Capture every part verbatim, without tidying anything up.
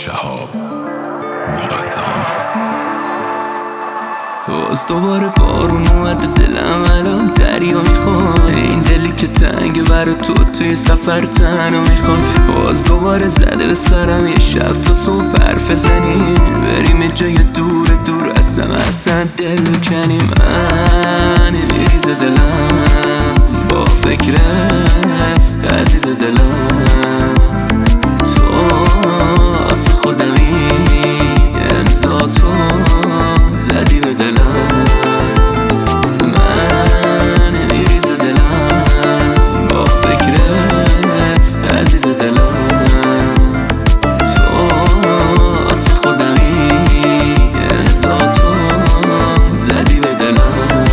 شهاب مقدم. باز دوباره بارون اومده دلم الان دریا میخواد، این دلی که تنگ برا تو توی سفر تنها میخواد. باز دوباره زده به سرم یه شب تا صبح حرف زنیم، بریم یه جای دور دور اصلا اصلا دل کنیم. من میریزه دلم با فکر عزیز دلم، تو از خودمی امضا تو زدی به دلم. من میریزه دلم با فکر عزیز دلم، تو از خودمی امضا تو زدی به دلم.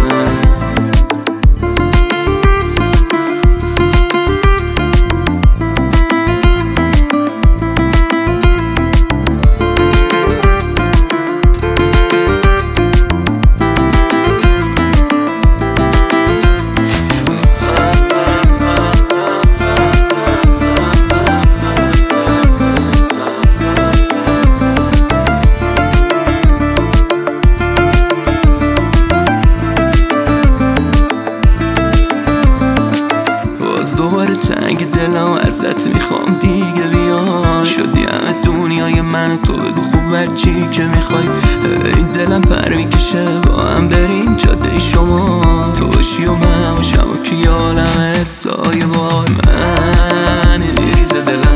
دوباره تنگ دلم ازت میخوام دیگه بیا، شدی همه دنیای من تو، بگو خوب بر چی که میخوای. این دلم پر میکشه با هم بریم جاده شما، تو باشی و من باشم و که یالم سایه بار. من میریزه دلم